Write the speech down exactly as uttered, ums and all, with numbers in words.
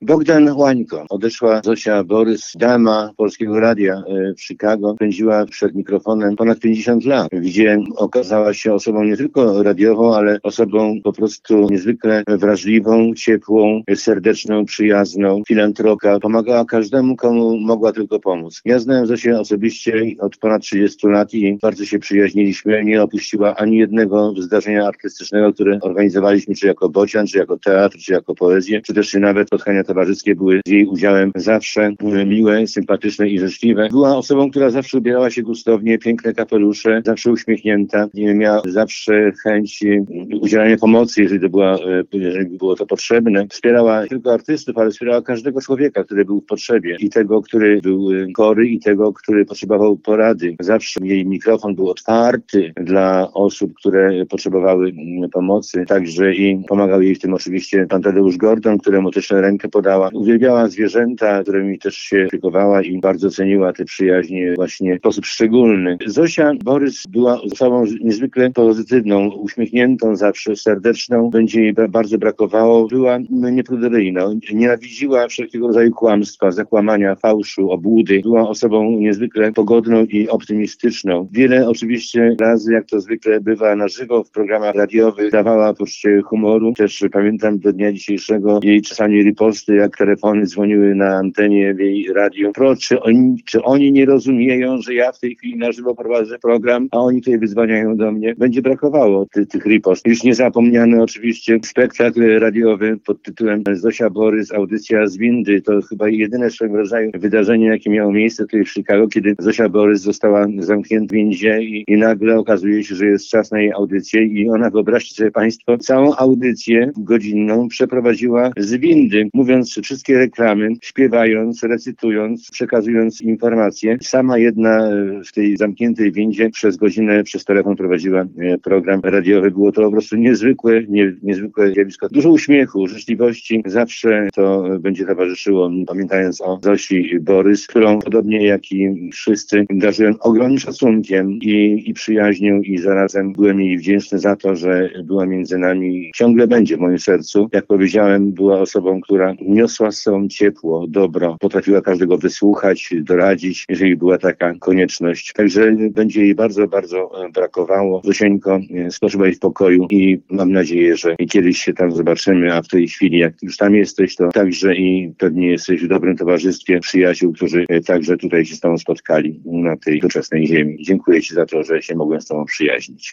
Bogdan Łańko. Odeszła Zosia Borys, dama Polskiego Radia w Chicago. Spędziła przed mikrofonem ponad pięćdziesiąt lat, gdzie okazała się osobą nie tylko radiową, ale osobą po prostu niezwykle wrażliwą, ciepłą, serdeczną, przyjazną, filantropka. Pomagała każdemu, komu mogła tylko pomóc. Ja znałem Zosię osobiście od ponad trzydziestu lat i bardzo się przyjaźniliśmy. Nie opuściła ani jednego zdarzenia artystycznego, które organizowaliśmy, czy jako bocian, czy jako teatr, czy jako poezję, czy też nawet spotkania towarzyskie były z jej udziałem zawsze miłe, sympatyczne i życzliwe. Była osobą, która zawsze ubierała się gustownie, piękne kapelusze, zawsze uśmiechnięta, miała zawsze chęć udzielania pomocy, jeżeli to była, jeżeli było to potrzebne. Wspierała nie tylko artystów, ale wspierała każdego człowieka, który był w potrzebie. I tego, który był chory, i tego, który potrzebował porady. Zawsze jej mikrofon był otwarty dla osób, które potrzebowały pomocy. Także i pomagał jej w tym oczywiście pan Tadeusz Gordon, któremu też rękę podała. Uwielbiała zwierzęta, którymi też się opiekowała i bardzo ceniła te przyjaźnie właśnie w sposób szczególny. Zosia Borys była osobą niezwykle pozytywną, uśmiechniętą, zawsze serdeczną. Będzie jej bardzo brakowało. Była niepruderyjna. Nienawidziła wszelkiego rodzaju kłamstwa, zakłamania, fałszu, obłudy. Była osobą niezwykle pogodną i optymistyczną. Wiele oczywiście razy, jak to zwykle bywa na żywo w programach radiowych, dawała poczucie humoru. Też pamiętam do dnia dzisiejszego jej czasami riposty, jak telefony dzwoniły na antenie w jej radiu. Pro, czy oni, czy oni nie rozumieją, że ja w tej chwili na żywo prowadzę program, a oni tutaj wydzwaniają do mnie? Będzie brakowało ty, tych ripost. Już niezapomniany oczywiście spektakl radiowy pod tytułem Zosia Borys, audycja z windy. To chyba jedyne swego rodzaju wydarzenie, jakie miało miejsce tutaj w Chicago, kiedy Zosia Borys została zamknięta w windzie i, i nagle okazuje się, że jest czas na jej audycję i ona, wyobraźcie sobie państwo, całą audycję godzinną przeprowadziła z windy, mówiąc wszystkie reklamy, śpiewając, recytując, przekazując informacje. Sama jedna w tej zamkniętej windzie przez godzinę przez telefon prowadziła program radiowy. Było to po prostu niezwykłe, nie, niezwykłe zjawisko. Dużo uśmiechu, życzliwości. Zawsze to będzie towarzyszyło, pamiętając o Zosi Borys, którą podobnie jak i wszyscy darzyłem ogromnym szacunkiem i, i przyjaźnią i zarazem byłem jej wdzięczny za to, że była między nami. Ciągle będzie w moim sercu. Jak powiedziałem, była osobą, która niosła z sobą ciepło, dobro, potrafiła każdego wysłuchać, doradzić, jeżeli była taka konieczność. Także będzie jej bardzo, bardzo brakowało. Zosieńko, spoczywaj w pokoju i mam nadzieję, że kiedyś się tam zobaczymy, a w tej chwili, jak już tam jesteś, to także i pewnie jesteś w dobrym towarzystwie przyjaciół, którzy także tutaj się z tobą spotkali na tej doczesnej ziemi. Dziękuję ci za to, że się mogłem z tobą przyjaźnić.